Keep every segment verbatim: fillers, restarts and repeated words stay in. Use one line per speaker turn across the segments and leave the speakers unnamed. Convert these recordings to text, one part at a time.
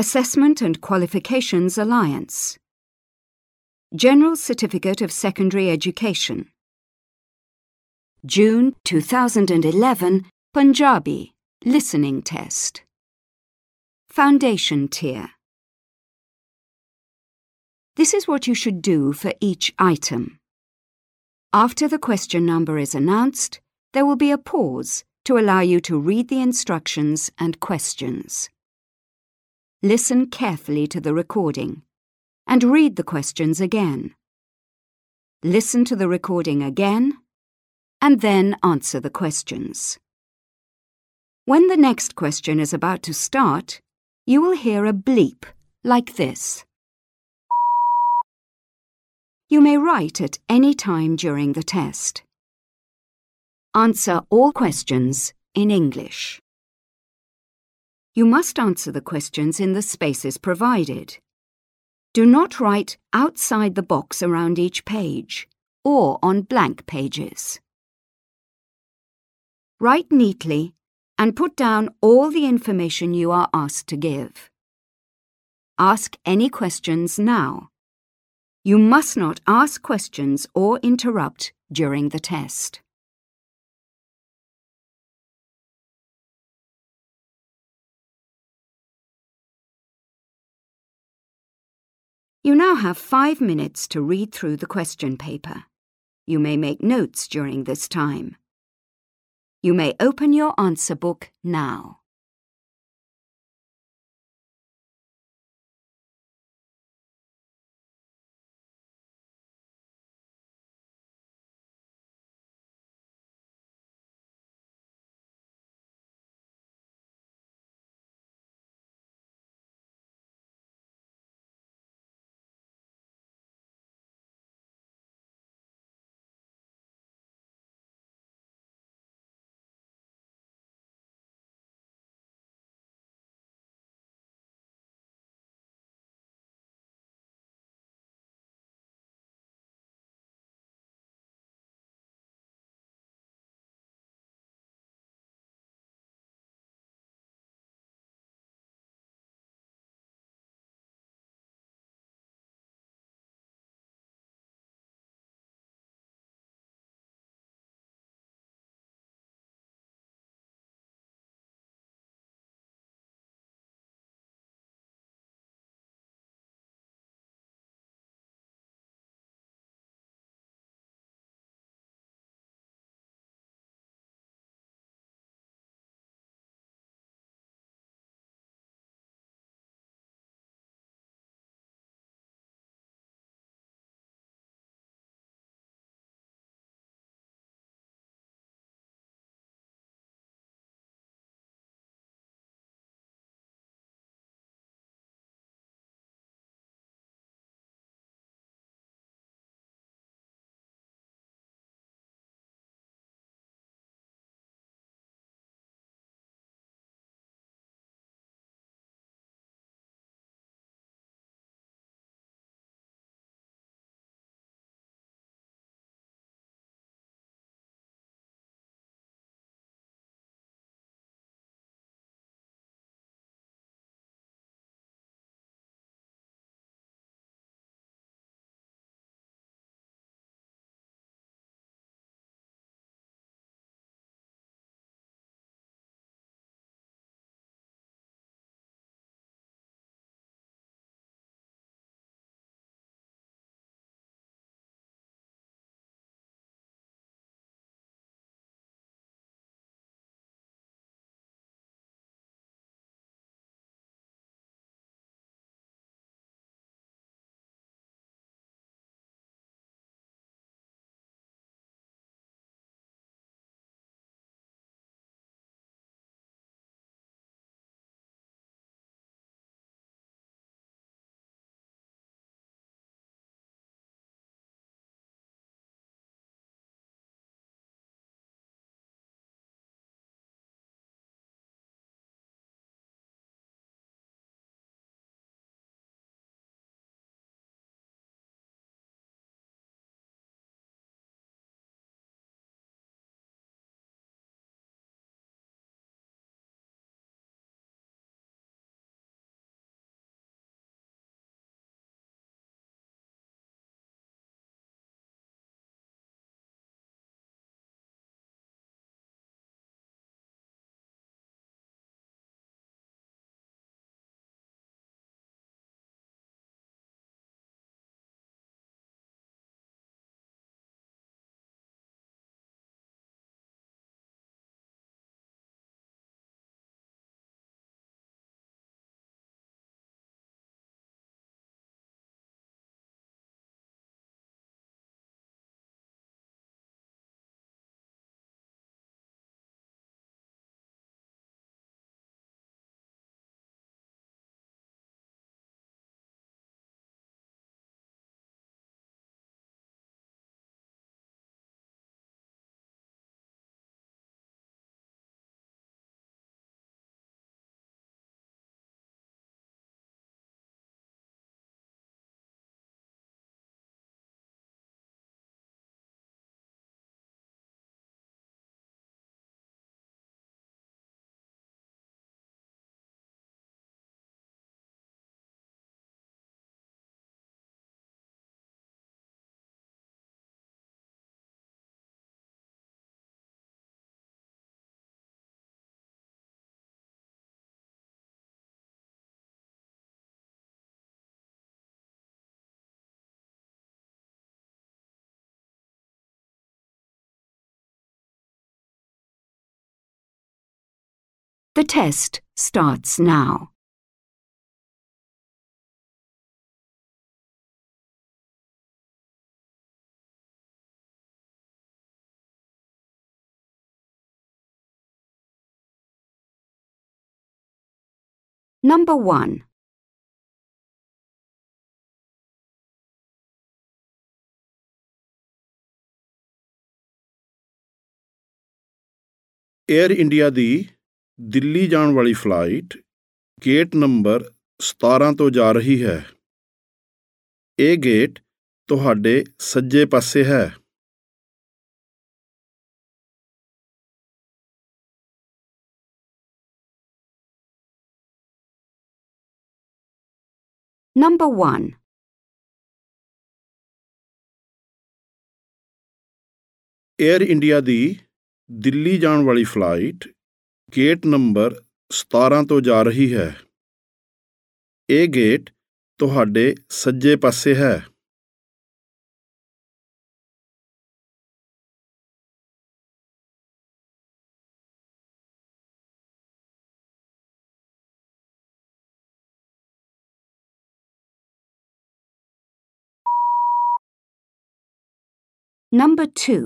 Assessment and Qualifications Alliance. General Certificate of Secondary Education. June two thousand eleven Punjabi Listening Test. Foundation Tier. This is what you should do for each item. After the question number is announced, there will be a pause to allow you to read the instructions and questions. Listen carefully to the recording and read the questions again. Listen to the recording again and then answer the questions. When the next question is about to start, you will hear a bleep like this. You may write at any time during the test. Answer all questions in English. You must answer the questions in the spaces provided. Do not write outside the box around each page or on blank pages. Write neatly and put down all the information you are asked to give. Ask any questions now. You must not ask questions or interrupt during the test. You now have five minutes to read through the question paper. You may make notes during this time. You may open your answer book now. The test starts now. Number one.
Air India ਦੀ ਦਿੱਲੀ ਜਾਣ ਵਾਲੀ flight gate number ਸਤਾਰਾਂ ਤੋਂ ਜਾ ਰਹੀ ਹੈ। ਇਹ gate ਤੁਹਾਡੇ ਸੱਜੇ ਪਾਸੇ ਹੈ।
Number one.
ਏਅਰ ਇੰਡੀਆ ਦੀ ਦਿੱਲੀ ਜਾਣ ਵਾਲੀ ਫਲਾਈਟ ਗੇਟ ਨੰਬਰ ਸਤਾਰਾਂ ਤੋਂ ਜਾ ਰਹੀ ਹੈ। ਇਹ ਗੇਟ ਤੁਹਾਡੇ ਸੱਜੇ ਪਾਸੇ ਹੈ।
Number two.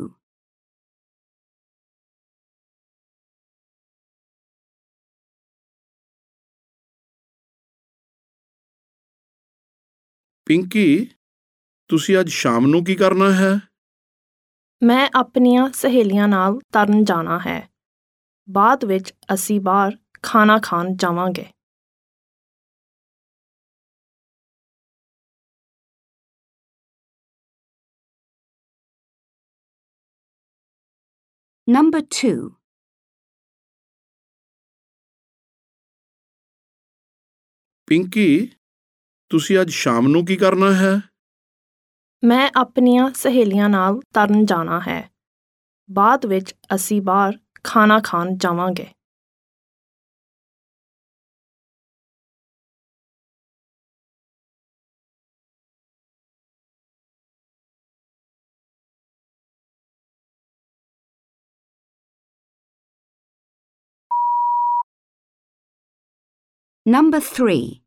ਪਿੰਕੀ, ਤੁਸੀਂ ਅੱਜ ਸ਼ਾਮ ਨੂੰ ਕੀ ਕਰਨਾ ਹੈ?
ਮੈਂ ਆਪਣੀਆਂ ਸਹੇਲੀਆਂ ਨਾਲ ਤਰਨ ਜਾਣਾ ਹੈ। ਬਾਅਦ ਵਿੱਚ ਅਸੀਂ ਬਾਹਰ ਖਾਣਾ ਖਾਣ ਜਾਵਾਂਗੇ।
Number two.
ਪਿੰਕੀ, ਤੁਸੀਂ ਅੱਜ ਸ਼ਾਮ ਨੂੰ ਕੀ ਕਰਨਾ ਹੈ?
ਮੈਂ ਆਪਣੀਆਂ ਸਹੇਲੀਆਂ ਨਾਲ ਤਰਨ ਜਾਣਾ ਹੈ। ਬਾਅਦ ਵਿੱਚ ਅਸੀਂ ਬਾਹਰ ਖਾਣਾ ਖਾਣ ਜਾਵਾਂਗੇ।
Number three.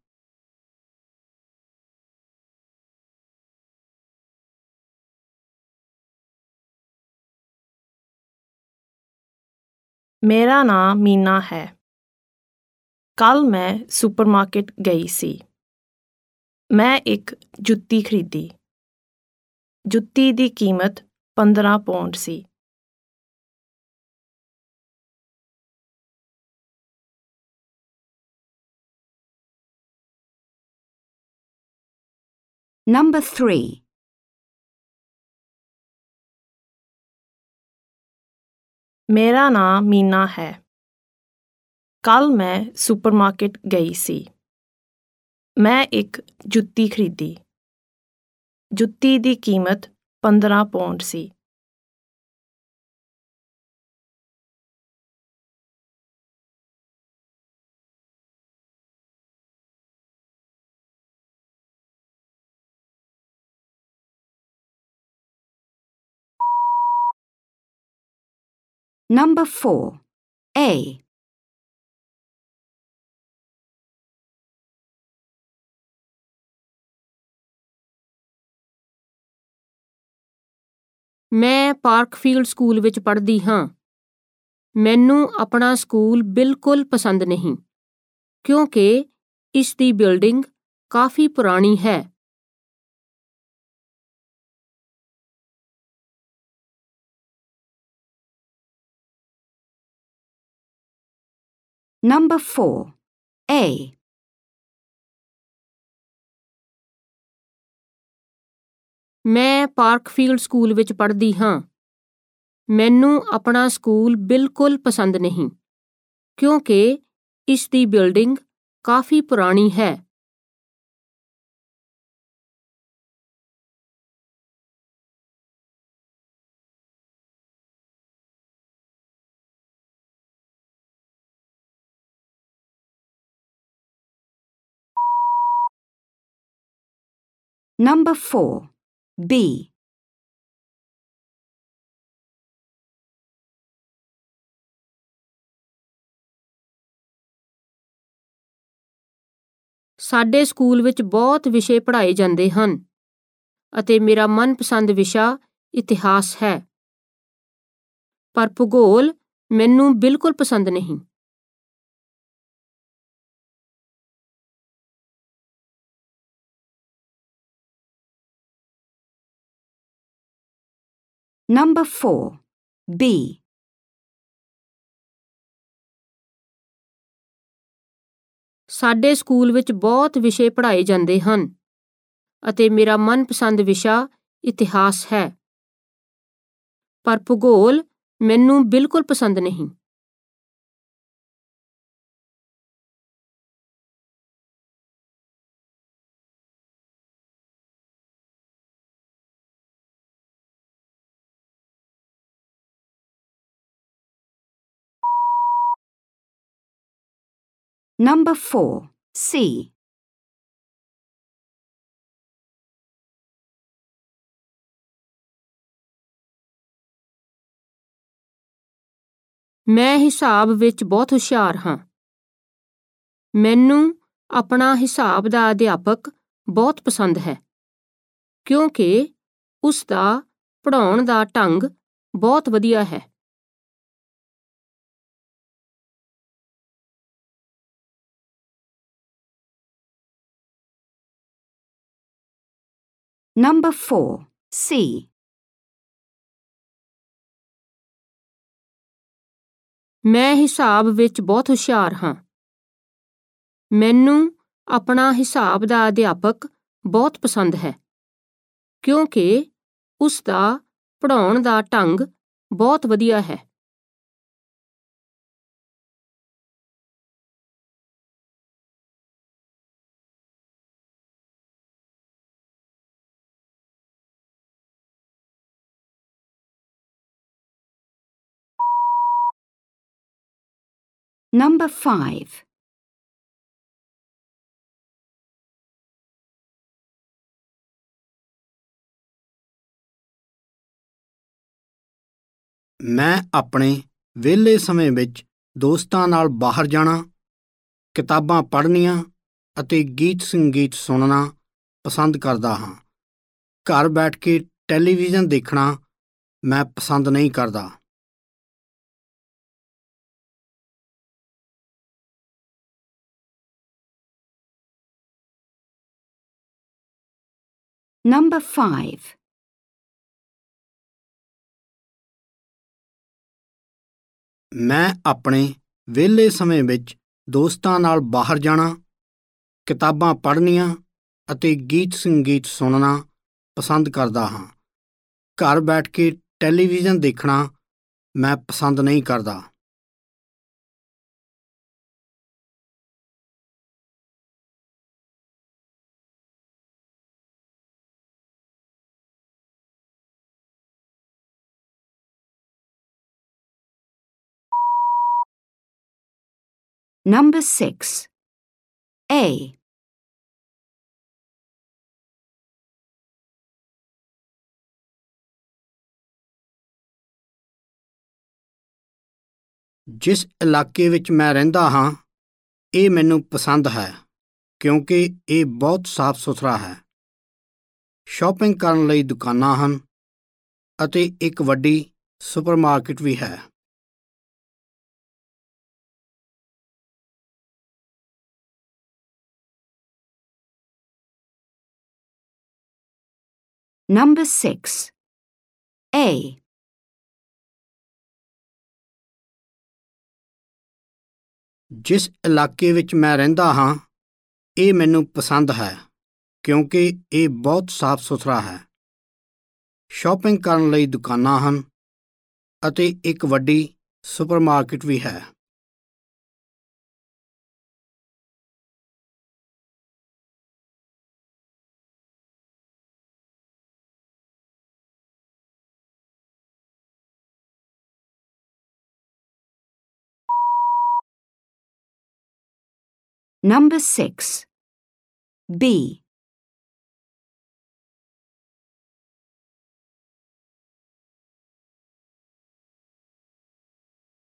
ਮੇਰਾ ਨਾਂ ਮੀਨਾ ਹੈ। ਕੱਲ੍ਹ ਮੈਂ ਸੁਪਰਮਾਰਕੀਟ ਗਈ ਸੀ। ਮੈਂ ਇੱਕ ਜੁੱਤੀ ਖਰੀਦੀ। ਜੁੱਤੀ ਦੀ ਕੀਮਤ ਪੰਦਰਾਂ ਪੌਂਡ ਸੀ।
Number three.
ਮੇਰਾ ਨਾਂ ਮੀਨਾ ਹੈ। ਕੱਲ੍ਹ ਮੈਂ ਸੁਪਰਮਾਰਕੀਟ ਗਈ ਸੀ। ਮੈਂ ਇੱਕ ਜੁੱਤੀ ਖਰੀਦੀ। ਜੁੱਤੀ ਦੀ ਕੀਮਤ ਪੰਦਰਾਂ ਪੌਂਡ ਸੀ।
Number four. A.
ਮੈਂ ਪਾਰਕਫੀਲਡ ਸਕੂਲ ਵਿੱਚ ਪੜ੍ਹਦੀ ਹਾਂ। ਮੈਨੂੰ ਆਪਣਾ ਸਕੂਲ ਬਿਲਕੁਲ ਪਸੰਦ ਨਹੀਂ ਕਿਉਂਕਿ ਇਸ ਦੀ ਬਿਲਡਿੰਗ ਕਾਫੀ ਪੁਰਾਣੀ ਹੈ।
Number four. A.
ਮੈਂ ਪਾਰਕਫੀਲਡ ਸਕੂਲ ਵਿੱਚ ਪੜ੍ਹਦੀ ਹਾਂ। ਮੈਨੂੰ ਆਪਣਾ ਸਕੂਲ ਬਿਲਕੁਲ ਪਸੰਦ ਨਹੀਂ ਕਿਉਂਕਿ ਇਸ ਦੀ ਬਿਲਡਿੰਗ ਕਾਫੀ ਪੁਰਾਣੀ ਹੈ।
Number four. B.
ਸਾਡੇ ਸਕੂਲ ਵਿੱਚ ਬਹੁਤ ਵਿਸ਼ੇ ਪੜ੍ਹਾਏ ਜਾਂਦੇ ਹਨ ਅਤੇ ਮੇਰਾ ਮਨਪਸੰਦ ਵਿਸ਼ਾ ਇਤਿਹਾਸ ਹੈ। ਪਰ ਭੂਗੋਲ ਮੈਨੂੰ ਬਿਲਕੁਲ ਪਸੰਦ ਨਹੀਂ।
Number four. B.
ਸਾਡੇ ਸਕੂਲ ਵਿੱਚ ਬਹੁਤ ਵਿਸ਼ੇ ਪੜ੍ਹਾਏ ਜਾਂਦੇ ਹਨ ਅਤੇ ਮੇਰਾ ਮਨਪਸੰਦ ਵਿਸ਼ਾ ਇਤਿਹਾਸ ਹੈ। ਪਰ ਭੂਗੋਲ ਮੈਨੂੰ ਬਿਲਕੁਲ ਪਸੰਦ ਨਹੀਂ।
Number four. C.
ਮੈਂ ਹਿਸਾਬ ਵਿੱਚ ਬਹੁਤ ਹੁਸ਼ਿਆਰ ਹਾਂ। ਮੈਨੂੰ ਆਪਣਾ ਹਿਸਾਬ ਦਾ ਅਧਿਆਪਕ ਬਹੁਤ ਪਸੰਦ ਹੈ ਕਿਉਂਕਿ ਉਸ ਦਾ ਪੜ੍ਹਾਉਣ ਦਾ ਢੰਗ ਬਹੁਤ ਵਧੀਆ ਹੈ।
Number four. C.
ਮੈਂ ਹਿਸਾਬ ਵਿੱਚ ਬਹੁਤ ਹੁਸ਼ਿਆਰ ਹਾਂ। ਮੈਨੂੰ ਆਪਣਾ ਹਿਸਾਬ ਦਾ ਅਧਿਆਪਕ ਬਹੁਤ ਪਸੰਦ ਹੈ ਕਿਉਂਕਿ ਉਸ ਦਾ ਪੜ੍ਹਾਉਣ ਦਾ ਢੰਗ ਬਹੁਤ ਵਧੀਆ ਹੈ।
Number five.
ਮੈਂ ਆਪਣੇ ਵਿਹਲੇ ਸਮੇਂ ਵਿੱਚ ਦੋਸਤਾਂ ਨਾਲ ਬਾਹਰ ਜਾਣਾ, ਕਿਤਾਬਾਂ ਪੜ੍ਹਨੀਆਂ ਅਤੇ ਗੀਤ ਸੰਗੀਤ ਸੁਣਨਾ ਪਸੰਦ ਕਰਦਾ ਹਾਂ। ਘਰ ਬੈਠ ਕੇ ਟੈਲੀਵਿਜ਼ਨ ਦੇਖਣਾ ਮੈਂ ਪਸੰਦ ਨਹੀਂ ਕਰਦਾ।
Number five.
ਮੈਂ ਆਪਣੇ ਵਿਹਲੇ ਸਮੇਂ ਵਿੱਚ ਦੋਸਤਾਂ ਨਾਲ ਬਾਹਰ ਜਾਣਾ, ਕਿਤਾਬਾਂ ਪੜ੍ਹਨੀਆਂ ਅਤੇ ਗੀਤ ਸੰਗੀਤ ਸੁਣਨਾ ਪਸੰਦ ਕਰਦਾ ਹਾਂ। ਘਰ ਬੈਠ ਕੇ ਟੈਲੀਵਿਜ਼ਨ ਦੇਖਣਾ ਮੈਂ ਪਸੰਦ ਨਹੀਂ ਕਰਦਾ।
Number six. A.
ਜਿਸ ਇਲਾਕੇ ਵਿੱਚ ਮੈਂ ਰਹਿੰਦਾ ਹਾਂ ਇਹ ਮੈਨੂੰ ਪਸੰਦ ਹੈ ਕਿਉਂਕਿ ਇਹ ਬਹੁਤ ਸਾਫ਼ ਸੁਥਰਾ ਹੈ। ਸ਼ਾਪਿੰਗ ਕਰਨ ਲਈ ਦੁਕਾਨਾਂ ਹਨ ਅਤੇ ਇੱਕ ਵੱਡੀ ਸੁਪਰਮਾਰਕੀਟ ਵੀ ਹੈ।
Number six. A.
ਜਿਸ ਇਲਾਕੇ ਵਿੱਚ ਮੈਂ ਰਹਿੰਦਾ ਹਾਂ ਇਹ ਮੈਨੂੰ ਪਸੰਦ ਹੈ ਕਿਉਂਕਿ ਇਹ ਬਹੁਤ ਸਾਫ਼ ਸੁਥਰਾ ਹੈ। ਸ਼ਾਪਿੰਗ ਕਰਨ ਲਈ ਦੁਕਾਨਾਂ ਹਨ ਅਤੇ ਇੱਕ ਵੱਡੀ ਸੁਪਰਮਾਰਕੀਟ ਵੀ ਹੈ।
Number six. B.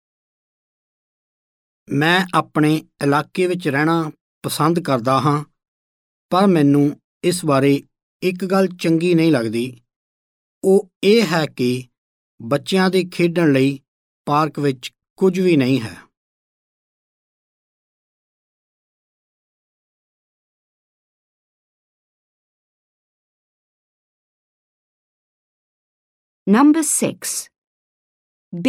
ਮੈਂ ਆਪਣੇ ਇਲਾਕੇ ਵਿੱਚ ਰਹਿਣਾ ਪਸੰਦ ਕਰਦਾ ਹਾਂ ਪਰ ਮੈਨੂੰ ਇਸ ਬਾਰੇ ਇੱਕ ਗੱਲ ਚੰਗੀ ਨਹੀਂ ਲੱਗਦੀ। ਉਹ ਇਹ ਹੈ ਕਿ ਬੱਚਿਆਂ ਦੇ ਖੇਡਣ ਲਈ ਪਾਰਕ ਵਿੱਚ ਕੁਝ ਵੀ ਨਹੀਂ ਹੈ।
Number six. B.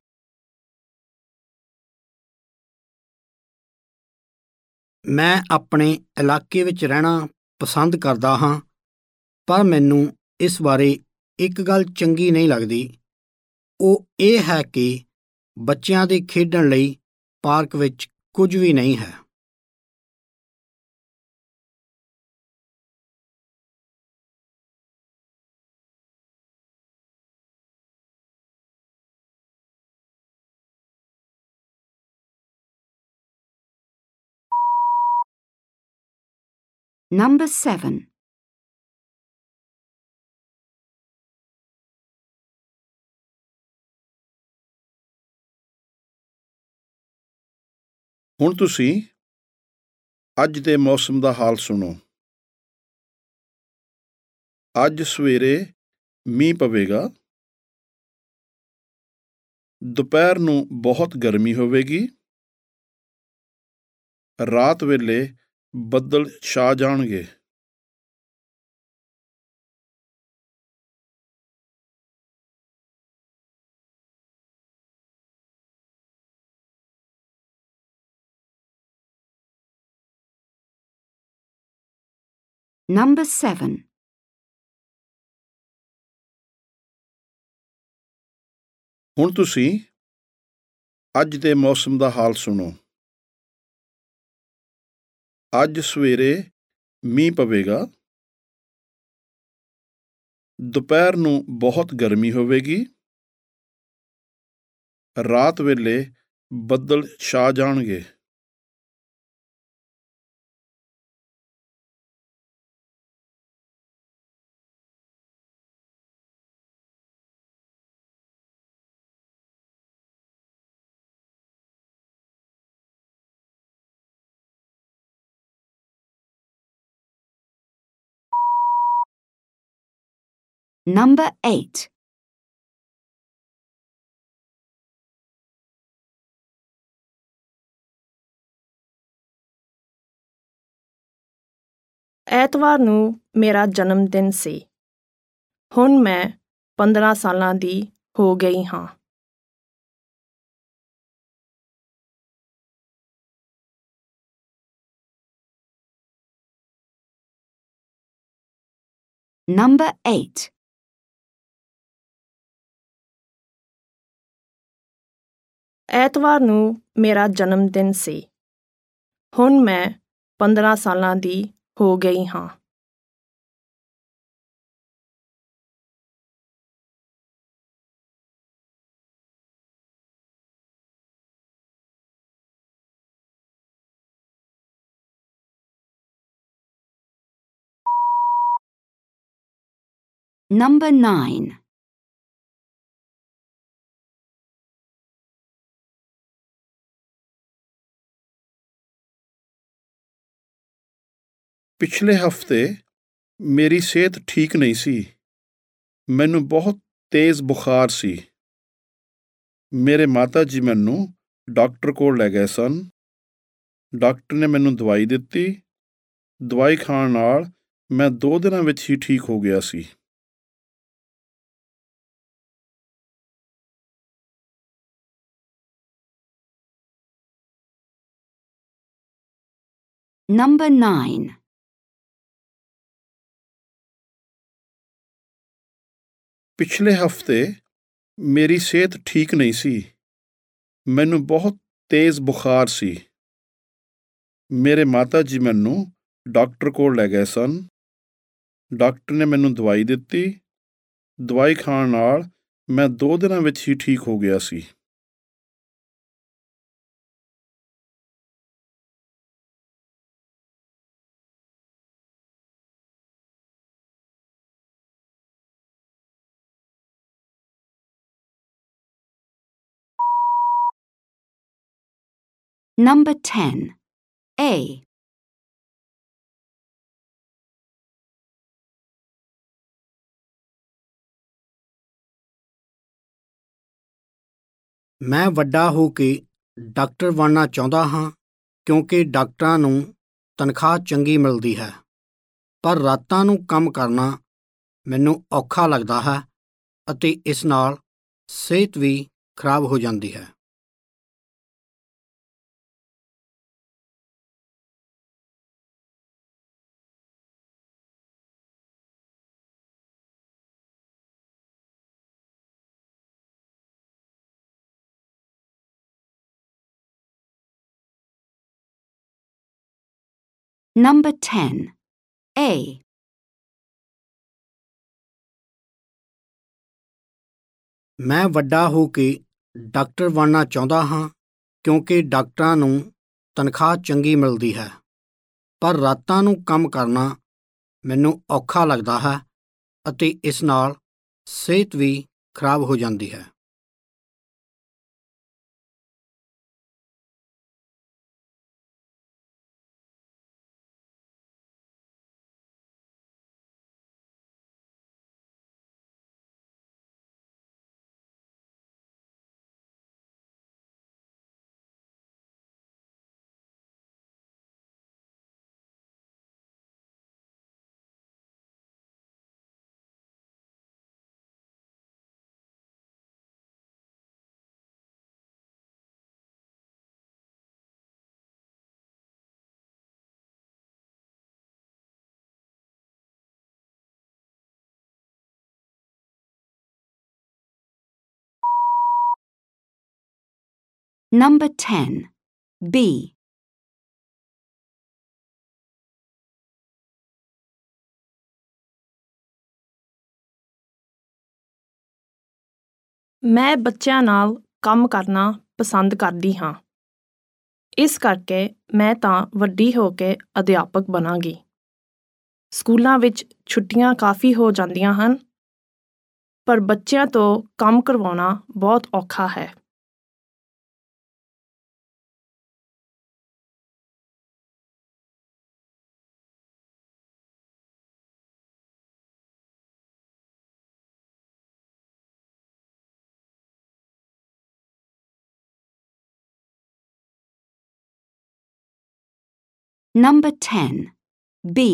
ਮੈਂ ਆਪਣੇ ਇਲਾਕੇ ਵਿੱਚ ਰਹਿਣਾ ਪਸੰਦ ਕਰਦਾ ਹਾਂ, ਪਰ ਮੈਨੂੰ ਇਸ ਬਾਰੇ ਇੱਕ ਗੱਲ ਚੰਗੀ ਨਹੀਂ ਲੱਗਦੀ। ਉਹ ਇਹ ਹੈ ਕਿ ਬੱਚਿਆਂ ਦੇ ਖੇਡਣ ਲਈ ਪਾਰਕ ਵਿੱਚ ਕੁਝ ਵੀ ਨਹੀਂ ਹੈ।
Number seven.
ਹੁਣ ਤੁਸੀਂ ਅੱਜ ਦੇ ਮੌਸਮ ਦਾ ਹਾਲ ਸੁਣੋ। ਅੱਜ ਸਵੇਰੇ ਮੀਂਹ ਪਵੇਗਾ। ਦੁਪਹਿਰ ਨੂੰ ਬਹੁਤ ਗਰਮੀ ਹੋਵੇਗੀ। ਰਾਤ ਵੇਲੇ ਬੱਦਲ ਛਾ ਜਾਣਗੇ।
Number seven.
ਹੁਣ ਤੁਸੀਂ ਅੱਜ ਦੇ ਮੌਸਮ ਦਾ ਹਾਲ ਸੁਣੋ। ਅੱਜ ਸਵੇਰੇ ਮੀਂਹ ਪਵੇਗਾ। ਦੁਪਹਿਰ ਨੂੰ ਬਹੁਤ ਗਰਮੀ ਹੋਵੇਗੀ। ਰਾਤ ਵੇਲੇ ਬੱਦਲ ਛਾ ਜਾਣਗੇ।
Number eight.
ਐਤਵਾਰ ਨੂੰ ਮੇਰਾ ਜਨਮ ਦਿਨ ਸੀ। ਹੁਣ ਮੈਂ ਪੰਦਰਾਂ ਸਾਲਾਂ ਦੀ ਹੋ ਗਈ ਹਾਂ।
Number eight.
ਐਤਵਾਰ ਨੂੰ ਮੇਰਾ ਜਨਮ ਦਿਨ ਸੀ। ਹੁਣ ਮੈਂ ਪੰਦਰਾਂ ਸਾਲਾਂ ਦੀ ਹੋ ਗਈ ਹਾਂ।
Number nine.
ਪਿਛਲੇ ਹਫ਼ਤੇ ਮੇਰੀ ਸਿਹਤ ਠੀਕ ਨਹੀਂ ਸੀ। ਮੈਨੂੰ ਬਹੁਤ ਤੇਜ਼ ਬੁਖਾਰ ਸੀ। ਮੇਰੇ ਮਾਤਾ ਜੀ ਮੈਨੂੰ ਡਾਕਟਰ ਕੋਲ ਲੈ ਗਏ ਸਨ। ਡਾਕਟਰ ਨੇ ਮੈਨੂੰ ਦਵਾਈ ਦਿੱਤੀ। ਦਵਾਈ ਖਾਣ ਨਾਲ ਮੈਂ ਦੋ ਦਿਨਾਂ ਵਿੱਚ ਹੀ ਠੀਕ ਹੋ ਗਿਆ ਸੀ।
Number nine.
ਪਿਛਲੇ ਹਫ਼ਤੇ ਮੇਰੀ ਸਿਹਤ ਠੀਕ ਨਹੀਂ ਸੀ। ਮੈਨੂੰ ਬਹੁਤ ਤੇਜ਼ ਬੁਖਾਰ ਸੀ। ਮੇਰੇ ਮਾਤਾ ਜੀ ਮੈਨੂੰ ਡਾਕਟਰ ਕੋਲ ਲੈ ਗਏ ਸਨ। ਡਾਕਟਰ ਨੇ ਮੈਨੂੰ ਦਵਾਈ ਦਿੱਤੀ। ਦਵਾਈ ਖਾਣ ਨਾਲ ਮੈਂ ਦੋ ਦਿਨਾਂ ਵਿੱਚ ਹੀ ਠੀਕ ਹੋ ਗਿਆ ਸੀ।
Number ten. A.
ਮੈਂ ਵੱਡਾ ਹੋ ਕੇ ਡਾਕਟਰ ਬਣਨਾ ਚਾਹੁੰਦਾ ਹਾਂ ਕਿਉਂਕਿ ਡਾਕਟਰਾਂ ਨੂੰ ਤਨਖਾਹ ਚੰਗੀ ਮਿਲਦੀ ਹੈ, ਪਰ ਰਾਤਾਂ ਨੂੰ ਕੰਮ ਕਰਨਾ ਮੈਨੂੰ ਔਖਾ ਲੱਗਦਾ ਹੈ ਅਤੇ ਇਸ ਨਾਲ ਸਿਹਤ ਵੀ ਖਰਾਬ ਹੋ ਜਾਂਦੀ ਹੈ।
Number ten. A.
ਮੈਂ ਵੱਡਾ ਹੋ ਕੇ ਡਾਕਟਰ ਬਣਨਾ ਚਾਹੁੰਦਾ ਹਾਂ ਕਿਉਂਕਿ ਡਾਕਟਰਾਂ ਨੂੰ ਤਨਖਾਹ ਚੰਗੀ ਮਿਲਦੀ ਹੈ, ਪਰ ਰਾਤਾਂ ਨੂੰ ਕੰਮ ਕਰਨਾ ਮੈਨੂੰ ਔਖਾ ਲੱਗਦਾ ਹੈ ਅਤੇ ਇਸ ਨਾਲ ਸਿਹਤ ਵੀ ਖਰਾਬ ਹੋ ਜਾਂਦੀ ਹੈ।
Number ten. B.
ਮੈਂ ਬੱਚਿਆਂ ਨਾਲ ਕੰਮ ਕਰਨਾ ਪਸੰਦ ਕਰਦੀ ਹਾਂ। ਇਸ ਕਰਕੇ ਮੈਂ ਤਾਂ ਵੱਡੀ ਹੋ ਕੇ ਅਧਿਆਪਕ ਬਣਾਂਗੀ। ਸਕੂਲਾਂ ਵਿੱਚ ਛੁੱਟੀਆਂ ਕਾਫੀ ਹੋ ਜਾਂਦੀਆਂ ਹਨ, ਪਰ ਬੱਚਿਆਂ ਤੋਂ ਕੰਮ ਕਰਵਾਉਣਾ ਬਹੁਤ ਔਖਾ ਹੈ।
Number ten. B.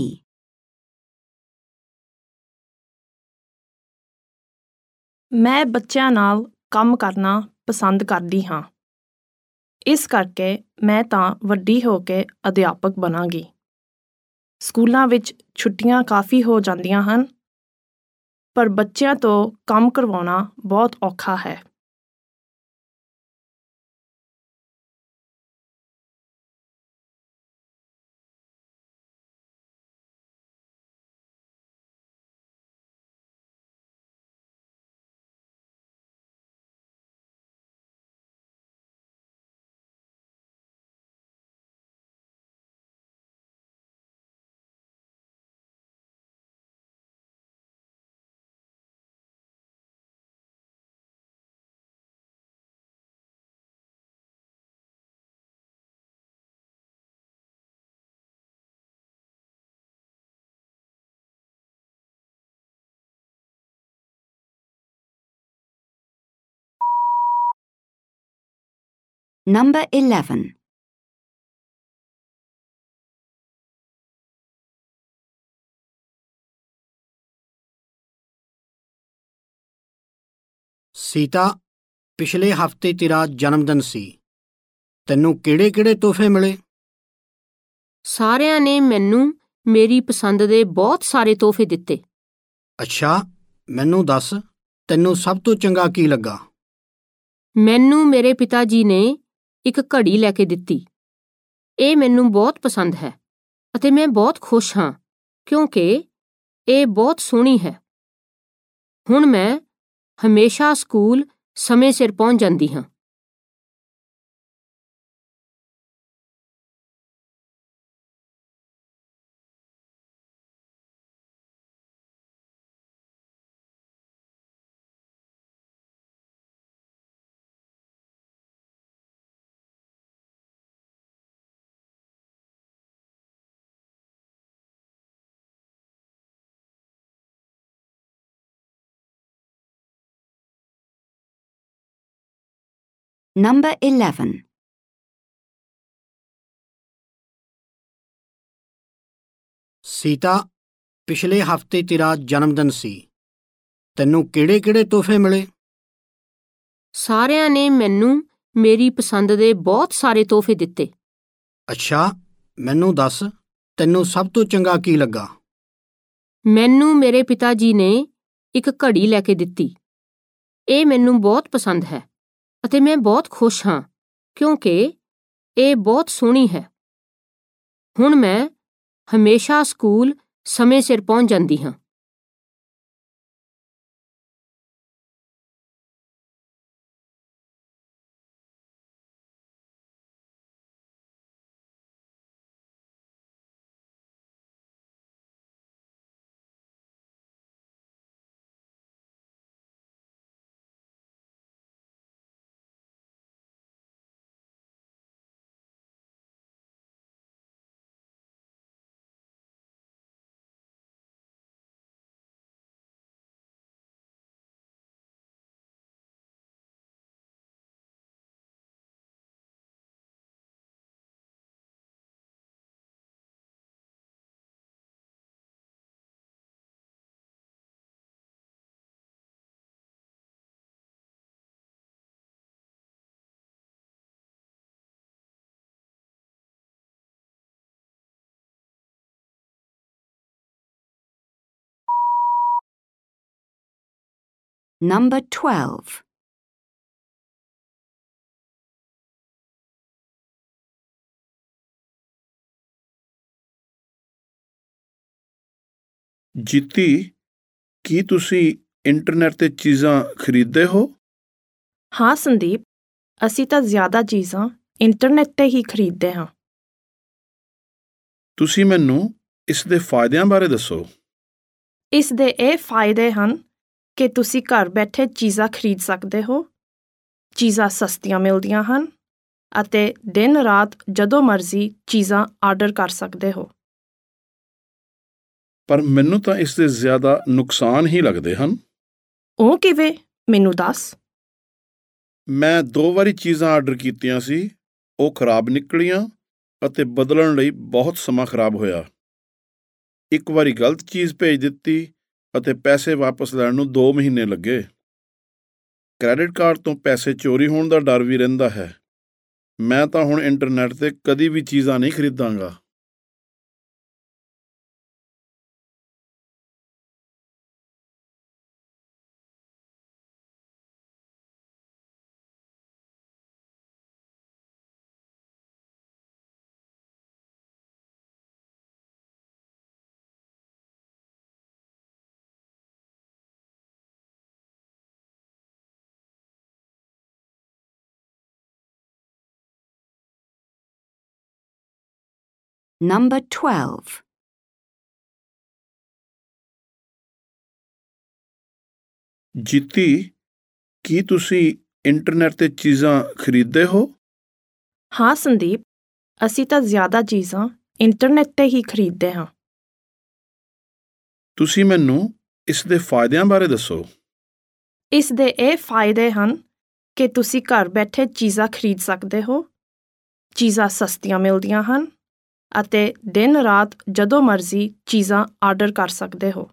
ਮੈਂ ਬੱਚਿਆਂ ਨਾਲ ਕੰਮ ਕਰਨਾ ਪਸੰਦ ਕਰਦੀ ਹਾਂ। ਇਸ ਕਰਕੇ ਮੈਂ ਤਾਂ ਵੱਡੀ ਹੋ ਕੇ ਅਧਿਆਪਕ ਬਣਾਂਗੀ। ਸਕੂਲਾਂ ਵਿੱਚ ਛੁੱਟੀਆਂ ਕਾਫੀ ਹੋ ਜਾਂਦੀਆਂ ਹਨ, ਪਰ ਬੱਚਿਆਂ ਤੋਂ ਕੰਮ ਕਰਵਾਉਣਾ ਬਹੁਤ ਔਖਾ ਹੈ।
Number eleven.
ਸੀਤਾ, ਪਿਛਲੇ ਹਫ਼ਤੇ ਤੇਰਾ ਜਨਮਦਿਨ ਸੀ। ਤੈਨੂੰ ਕਿਹੜੇ-ਕਿਹੜੇ ਤੋਹਫ਼ੇ ਮਿਲੇ?
ਸਾਰਿਆਂ ਨੇ ਮੈਨੂੰ ਮੇਰੀ ਪਸੰਦ ਦੇ ਬਹੁਤ ਸਾਰੇ ਤੋਹਫ਼ੇ ਦਿੱਤੇ।
ਅੱਛਾ, ਮੈਨੂੰ ਦੱਸ, ਤੈਨੂੰ ਸਭ ਤੋਂ ਚੰਗਾ ਕੀ ਲੱਗਾ?
ਮੈਨੂੰ ਮੇਰੇ ਪਿਤਾ ਜੀ ਨੇ ਇੱਕ ਘੜੀ ਲੈ ਕੇ ਦਿੱਤੀ। ਇਹ ਮੈਨੂੰ ਬਹੁਤ ਪਸੰਦ ਹੈ ਅਤੇ ਮੈਂ ਬਹੁਤ ਖੁਸ਼ ਹਾਂ ਕਿਉਂਕਿ ਇਹ ਬਹੁਤ ਸੋਹਣੀ ਹੈ। ਹੁਣ ਮੈਂ ਹਮੇਸ਼ਾ ਸਕੂਲ ਸਮੇਂ ਸਿਰ ਪਹੁੰਚ ਜਾਂਦੀ ਹਾਂ।
Number eleven.
ਸੀਤਾ, ਪਿਛਲੇ ਹਫ਼ਤੇ ਤੇਰਾ ਜਨਮਦਿਨ ਸੀ। ਤੈਨੂੰ ਕਿਹੜੇ-ਕਿਹੜੇ ਤੋਹਫ਼ੇ ਮਿਲੇ?
ਸਾਰਿਆਂ ਨੇ ਮੈਨੂੰ ਮੇਰੀ ਪਸੰਦ ਦੇ ਬਹੁਤ ਸਾਰੇ ਤੋਹਫ਼ੇ ਦਿੱਤੇ।
ਅੱਛਾ, ਮੈਨੂੰ ਦੱਸ, ਤੈਨੂੰ ਸਭ ਤੋਂ ਚੰਗਾ ਕੀ ਲੱਗਾ?
ਮੈਨੂੰ ਮੇਰੇ ਪਿਤਾ ਜੀ ਨੇ ਇੱਕ ਘੜੀ ਲੈ ਕੇ ਦਿੱਤੀ। ਇਹ ਮੈਨੂੰ ਬਹੁਤ ਪਸੰਦ ਹੈ ਅਤੇ ਮੈਂ ਬਹੁਤ ਖੁਸ਼ ਹਾਂ ਕਿਉਂਕਿ ਇਹ ਬਹੁਤ ਸੋਹਣੀ ਹੈ। ਹੁਣ ਮੈਂ ਹਮੇਸ਼ਾ ਸਕੂਲ ਸਮੇਂ ਸਿਰ ਪਹੁੰਚ ਜਾਂਦੀ ਹਾਂ।
Number twelve.
ਜੀਤੀ, ਕੀ ਤੁਸੀਂ ਇੰਟਰਨੈਟ 'ਤੇ ਚੀਜ਼ਾਂ ਖਰੀਦਦੇ ਹੋ?
ਹਾਂ ਸੰਦੀਪ, ਅਸੀਂ ਤਾਂ ਜ਼ਿਆਦਾ ਚੀਜ਼ਾਂ ਇੰਟਰਨੈੱਟ 'ਤੇ ਹੀ ਖਰੀਦਦੇ ਹਾਂ।
ਤੁਸੀਂ ਮੈਨੂੰ ਇਸ ਦੇ ਫਾਇਦਿਆਂ ਬਾਰੇ ਦੱਸੋ।
ਇਸ ਦੇ ਇਹ ਫਾਇਦੇ ਹਨ ਕਿ ਤੁਸੀਂ ਘਰ ਬੈਠੇ ਚੀਜ਼ਾਂ ਖਰੀਦ ਸਕਦੇ ਹੋ, ਚੀਜ਼ਾਂ ਸਸਤੀਆਂ ਮਿਲਦੀਆਂ ਹਨ ਅਤੇ ਦਿਨ ਰਾਤ ਜਦੋਂ ਮਰਜ਼ੀ ਚੀਜ਼ਾਂ ਆਰਡਰ ਕਰ ਸਕਦੇ ਹੋ।
ਪਰ ਮੈਨੂੰ ਤਾਂ ਇਸ ਦੇ ਜ਼ਿਆਦਾ ਨੁਕਸਾਨ ਹੀ ਲੱਗਦੇ ਹਨ।
ਉਹ ਕਿਵੇਂ? ਮੈਨੂੰ ਦੱਸ।
ਮੈਂ ਦੋ ਵਾਰੀ ਚੀਜ਼ਾਂ ਆਰਡਰ ਕੀਤੀਆਂ ਸੀ, ਉਹ ਖਰਾਬ ਨਿਕਲੀਆਂ ਅਤੇ ਬਦਲਣ ਲਈ ਬਹੁਤ ਸਮਾਂ ਖਰਾਬ ਹੋਇਆ। ਇੱਕ ਵਾਰੀ ਗਲਤ ਚੀਜ਼ ਭੇਜ ਦਿੱਤੀ ਅਤੇ ਪੈਸੇ ਵਾਪਸ ਲੈਣ ਨੂੰ ਦੋ ਮਹੀਨੇ ਲੱਗੇ। ਕ੍ਰੈਡਿਟ ਕਾਰਡ ਤੋਂ ਪੈਸੇ ਚੋਰੀ ਹੋਣ ਦਾ ਡਰ ਵੀ ਰਹਿੰਦਾ ਹੈ। ਮੈਂ ਤਾਂ ਹੁਣ ਇੰਟਰਨੈਟ 'ਤੇ ਕਦੀ ਵੀ ਚੀਜ਼ਾਂ ਨਹੀਂ ਖਰੀਦਾਂਗਾ।
Number twelve.
ਜੀਤੀ, ਕੀ ਤੁਸੀਂ ਇੰਟਰਨੈਟ 'ਤੇ ਚੀਜ਼ਾਂ ਖਰੀਦਦੇ ਹੋ?
ਹਾਂ ਸੰਦੀਪ, ਅਸੀਂ ਤਾਂ ਜ਼ਿਆਦਾ ਚੀਜ਼ਾਂ ਇੰਟਰਨੈੱਟ 'ਤੇ ਹੀ ਖਰੀਦਦੇ ਹਾਂ।
ਤੁਸੀਂ ਮੈਨੂੰ ਇਸ ਦੇ ਫਾਇਦਿਆਂ ਬਾਰੇ ਦੱਸੋ।
ਇਸ ਦੇ ਇਹ ਫਾਇਦੇ ਹਨ ਕਿ ਤੁਸੀਂ ਘਰ ਬੈਠੇ ਚੀਜ਼ਾਂ ਖਰੀਦ ਸਕਦੇ ਹੋ, ਚੀਜ਼ਾਂ ਸਸਤੀਆਂ ਮਿਲਦੀਆਂ ਹਨ ਅਤੇ ਦਿਨ ਰਾਤ ਜਦੋਂ ਮਰਜ਼ੀ ਚੀਜ਼ਾਂ ਆਰਡਰ ਕਰ ਸਕਦੇ ਹੋ।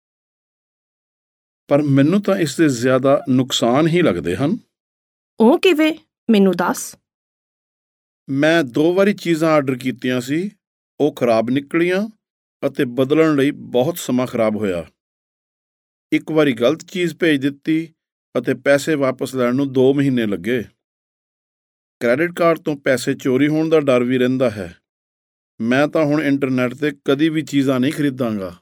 ਪਰ ਮੈਨੂੰ ਤਾਂ ਇਸ ਦੇ ਜ਼ਿਆਦਾ ਨੁਕਸਾਨ ਹੀ ਲੱਗਦੇ ਹਨ।
ਉਹ ਕਿਵੇਂ? ਮੈਨੂੰ ਦੱਸ।
ਮੈਂ ਦੋ ਵਾਰੀ ਚੀਜ਼ਾਂ ਆਰਡਰ ਕੀਤੀਆਂ ਸੀ, ਉਹ ਖਰਾਬ ਨਿਕਲੀਆਂ ਅਤੇ ਬਦਲਣ ਲਈ ਬਹੁਤ ਸਮਾਂ ਖਰਾਬ ਹੋਇਆ। ਇੱਕ ਵਾਰੀ ਗਲਤ ਚੀਜ਼ ਭੇਜ ਦਿੱਤੀ ਅਤੇ ਪੈਸੇ ਵਾਪਸ ਲੈਣ ਨੂੰ ਦੋ ਮਹੀਨੇ ਲੱਗੇ। ਕ੍ਰੈਡਿਟ ਕਾਰਡ ਤੋਂ ਪੈਸੇ ਚੋਰੀ ਹੋਣ ਦਾ ਡਰ ਵੀ ਰਹਿੰਦਾ ਹੈ। ਮੈਂ ਤਾਂ ਹੁਣ ਇੰਟਰਨੈਟ 'ਤੇ ਕਦੀ ਵੀ ਚੀਜ਼ਾਂ ਨਹੀਂ ਖਰੀਦਾਂਗਾ।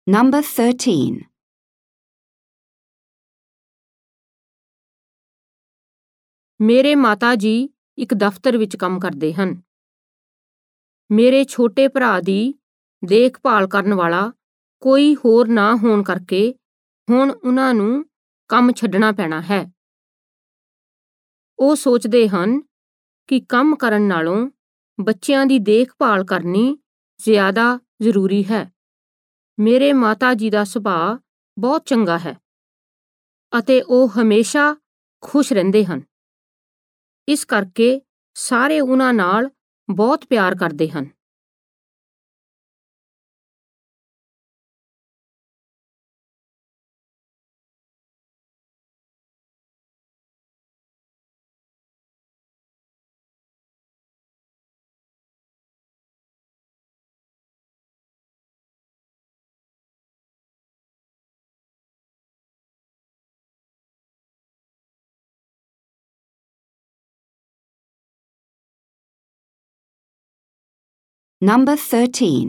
Number thirteen.
ਮੇਰੇ ਮਾਤਾ ਜੀ ਇੱਕ ਦਫ਼ਤਰ ਵਿੱਚ ਕੰਮ ਕਰਦੇ ਹਨ। ਮੇਰੇ ਛੋਟੇ ਭਰਾ ਦੀ ਦੇਖਭਾਲ ਕਰਨ ਵਾਲਾ ਕੋਈ ਹੋਰ ਨਾ ਹੋਣ ਕਰਕੇ ਹੁਣ ਉਹਨਾਂ ਨੂੰ ਕੰਮ ਛੱਡਣਾ ਪੈਣਾ ਹੈ। ਉਹ ਸੋਚਦੇ ਹਨ ਕਿ ਕੰਮ ਕਰਨ ਨਾਲੋਂ ਬੱਚਿਆਂ ਦੀ ਦੇਖਭਾਲ ਕਰਨੀ ਜ਼ਿਆਦਾ ਜ਼ਰੂਰੀ ਹੈ। ਮੇਰੇ ਮਾਤਾ ਜੀ ਦਾ ਸੁਭਾਅ ਬਹੁਤ ਚੰਗਾ ਹੈ ਅਤੇ ਉਹ ਹਮੇਸ਼ਾ ਖੁਸ਼ ਰਹਿੰਦੇ ਹਨ। ਇਸ ਕਰਕੇ ਸਾਰੇ ਉਹਨਾਂ ਨਾਲ ਬਹੁਤ ਪਿਆਰ ਕਰਦੇ ਹਨ।
Number thirteen.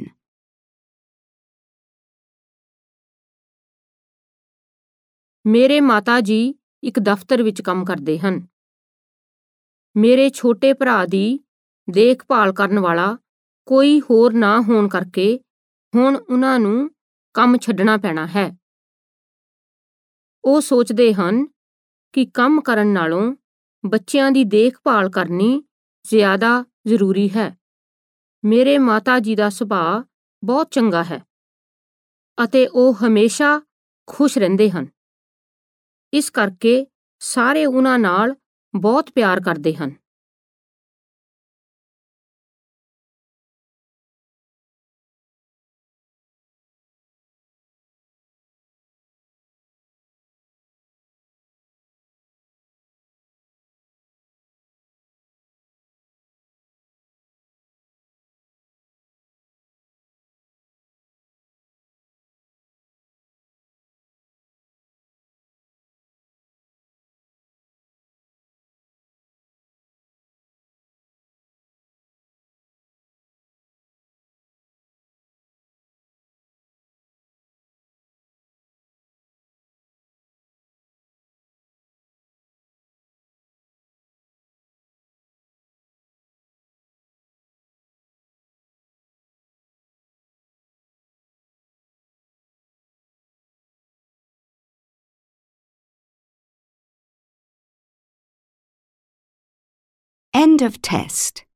ਮੇਰੇ ਮਾਤਾ ਜੀ ਇੱਕ ਦਫ਼ਤਰ ਵਿੱਚ ਕੰਮ ਕਰਦੇ ਹਨ। ਮੇਰੇ ਛੋਟੇ ਭਰਾ ਦੀ ਦੇਖਭਾਲ ਕਰਨ ਵਾਲਾ ਕੋਈ ਹੋਰ ਨਾ ਹੋਣ ਕਰਕੇ ਹੁਣ ਉਹਨਾਂ ਨੂੰ ਕੰਮ ਛੱਡਣਾ ਪੈਣਾ ਹੈ। ਉਹ ਸੋਚਦੇ ਹਨ ਕਿ ਕੰਮ ਕਰਨ ਨਾਲੋਂ ਬੱਚਿਆਂ ਦੀ ਦੇਖਭਾਲ ਕਰਨੀ ਜ਼ਿਆਦਾ ਜ਼ਰੂਰੀ ਹੈ। ਮੇਰੇ ਮਾਤਾ ਜੀ ਦਾ ਸੁਭਾਅ ਬਹੁਤ ਚੰਗਾ ਹੈ ਅਤੇ ਉਹ ਹਮੇਸ਼ਾ ਖੁਸ਼ ਰਹਿੰਦੇ ਹਨ। ਇਸ ਕਰਕੇ ਸਾਰੇ ਉਹਨਾਂ ਨਾਲ ਬਹੁਤ ਪਿਆਰ ਕਰਦੇ ਹਨ।
End of test.